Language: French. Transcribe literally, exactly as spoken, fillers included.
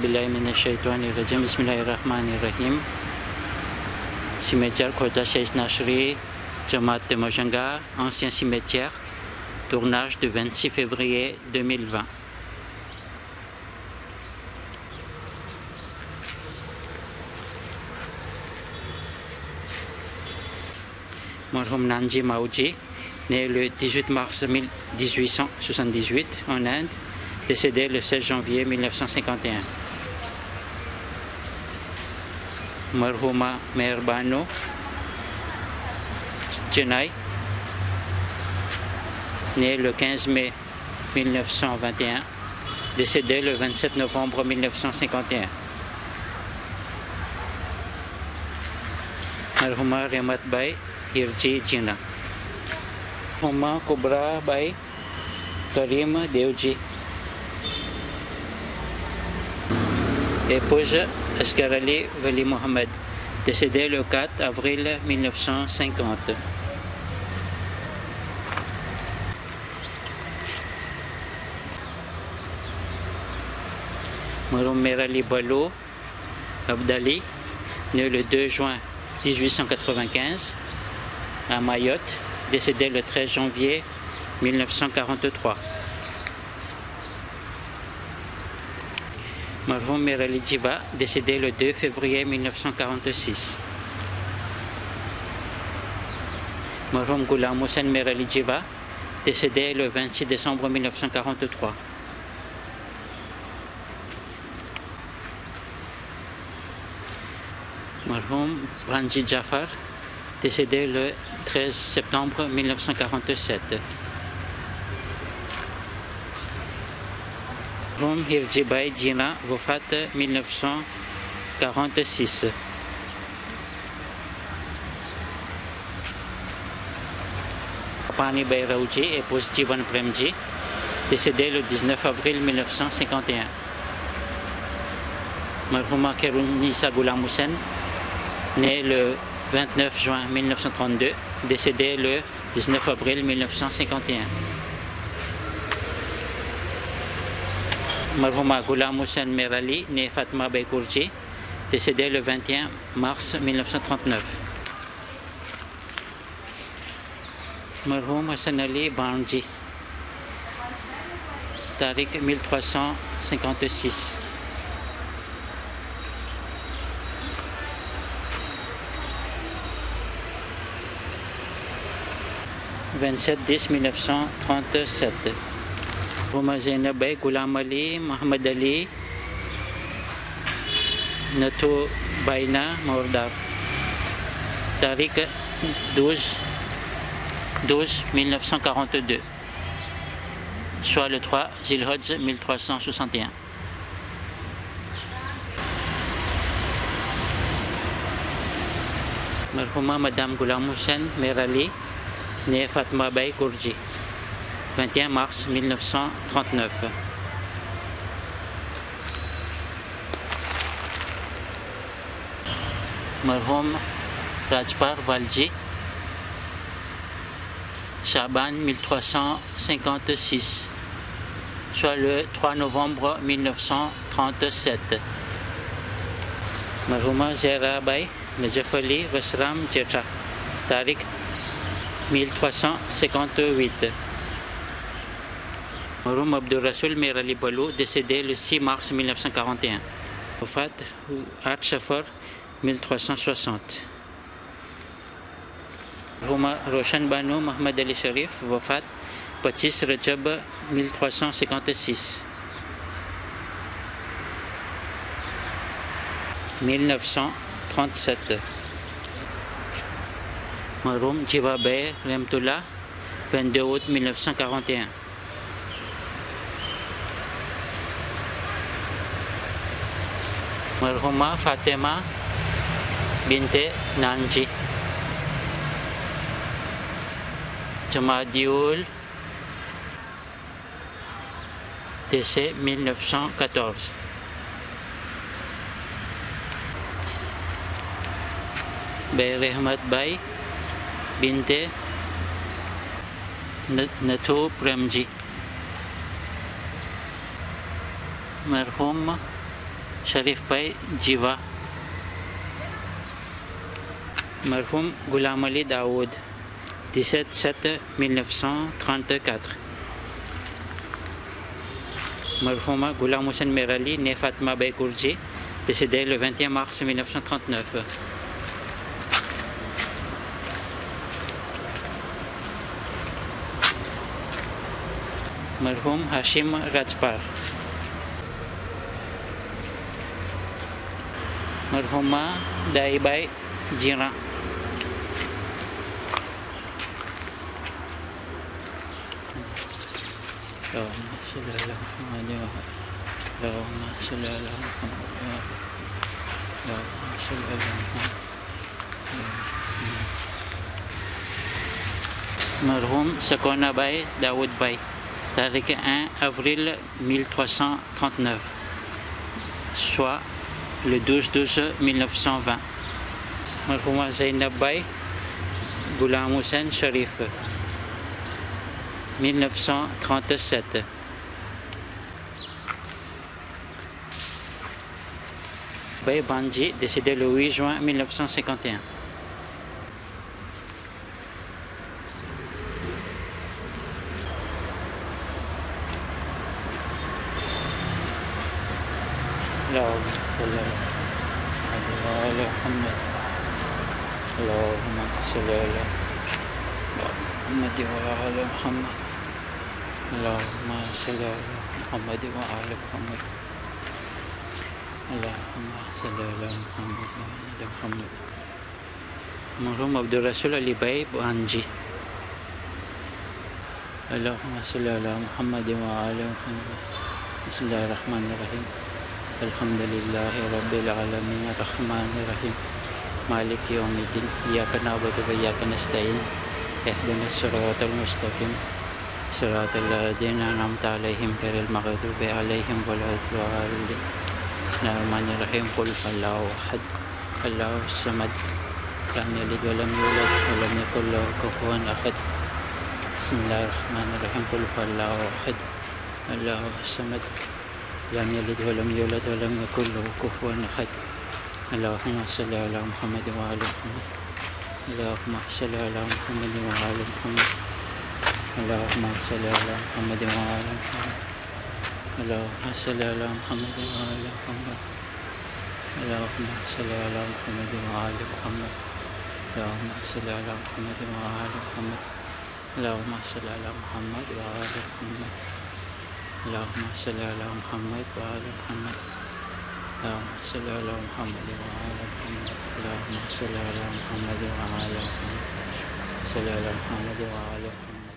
billahi minash shaitanir rajim. Bismillahir rahmanir rahim. Cimetière Khoja Sheikh Nashri, Jamaat de Mojanga, ancien cimetière, tournage du vingt-six février deux mille vingt. Marhum Nanji Maouji, né le dix-huit mars dix-huit cent soixante-dix-huit en Inde, décédé le seize janvier mille neuf cent cinquante et un. Marhuma Meherbano Chennai, né le quinze mai mille neuf cent vingt et un, décédé le vingt-sept novembre mille neuf cent cinquante et un. Marhuma Remat Bai Hirji Jina. Marhuma Kubra Bai Karim Devji. Épouse Asghar Ali Wali Mohammed, décédé le quatre avril mille neuf cent cinquante. Marhum Merali Balou Abdali, né le deux juin dix-huit cent quatre-vingt-quinze à Mayotte, décédé le treize janvier mille neuf cent quarante-trois. Marhum Merali Jiva, décédé le deux février mille neuf cent quarante-six. Marhum Ghulam Hussain Merali Jiva, décédé le vingt-six décembre mille neuf cent quarante-trois. Marhum Branji Jafar, décédé le treize septembre mille neuf cent quarante-sept. Marhum Hirji Bai Jina, Wafat mille neuf cent quarante-six. Pani Bai Raouji, épouse Jivan Premji, décédé le dix-neuf avril mille neuf cent cinquante et un. Marhuma Khairunisa Ghulam Hussain, né le vingt-neuf juin mille neuf cent trente-deux, décédé le dix-neuf avril mille neuf cent cinquante et un. Marhuma Ghulam Hussain Merali, né Fatma Bai Kourji, décédé le vingt et un mars mille neuf cent trente-neuf. Marhum Hassan Ali Banji, Tariq mille trois cent cinquante-six. vingt-sept dix mille neuf cent trente-sept. Marhuma Zainab Bai Ghulam Ali Muhammad Ali Nato Baina Mordar, Tariq douze mille neuf cent quarante-deux, soit le trois Zilhadj mille trois cent soixante et un. Marhuma Madame Ghulam Hussain Merali, née Fatma Bai Kourji, vingt et un mars mille neuf cent trente-neuf. Marhum Rajpal Valji Shaban mille trois cent cinquante-six, soit le trois novembre mille neuf cent trente-sept. Marhuma Zahra Bai Najaf Ali Vasram Jetha, Tariq mille trois cent cinquante-huit. Marhum Abdul Rasoul Merali Balou, décédé le six mars mille neuf cent quarante et un. Wafat At Shafar mille trois cent soixante. Marhuma Roshan Banu Muhammad Ali Sharif, Wafat Patis Rajab mille trois cent cinquante-six. mille neuf cent trente-sept. Marhum Jiva Bai Remtullah, vingt-deux août mille neuf cent quarante et un. Marhuma Fatima Binte Nanji, Jamadiul, décès mille neuf cent quatorze. Bai Rehmat Bai Binte Nato Premji. Marhum शरीफ भाई जीवा। मरहूम गुलाम अली Dawood, dix-sept sept mille neuf cent trente-quatre. Marhouma Ghulam Hussein Merali, né Fatma Baïkourji, décédé le vingt et un mars mille neuf cent trente-neuf. Marhoum Hashim Rajpar. Marhouma Daibai Jiran. اللهم صل على محمد اللهم صل على محمد اللهم صل على محمد. Marhoum Sakona Bay Daoud Bay, tarik un avril mille trois cent trente-neuf, soit le douze douze mille neuf cent vingt. Marhouma Zainab Bay Ghulam Hussein Sharif, mille neuf cent trente-sept. Bay Banji, décédé le huit juin mille neuf cent cinquante et un. اللهم صل على محمد وعلى محمد. اللهم صل على محمد وعلى محمد. اللهم صل على محمد وعلى محمد. Marhum Abdul Rasul Ali Bay Banji. Allahumma salli ala Muhammad wa ala Muhammad. Bismillahirrahmanirrahim. Alhamdulillahi Rabbil Alamin Ar-Rahmanir-Rahim Maliki Yawmiddin. Iyyaka na'budu wa iyyaka nasta'in. Ihdinas siratal mustaqim. Siratal ladzina an'amta 'alaihim ghairil maghdubi 'alaihim waladdallin. Bismillahirrahmanirrahim. Qul huwallahu ahad. Allahus samad. Lam yalid wa lam yulad wa lam yakul lahu kufuwan ahad. Bismillahirrahmanirrahim. Qul huwallahu ahad. Allahus samad. Lam yalid wa lam yulad wa lam yakul lahu kufuwan ahad. Allahumma salli ala Muhammad wa ala Muhammad. Allahumma salli ala Muhammad wa ala Muhammad. Allahumma salli ala Muhammad wa ala Muhammad. Allahumma salli ala Muhammad wa ala Muhammad. Allahumma salli ala Muhammad wa ala Muhammad. Allahumma salli ala Muhammad wa ala Muhammad. Allahumma salli ala Muhammad wa ala Muhammad. Allahumma salli ala Muhammad wa ala Muhammad. Allahumma salli ala Muhammad wa ala Muhammad. Allahumma salli ala Muhammad wa ala Muhammad. Salli ala Muhammad wa ala Muhammad.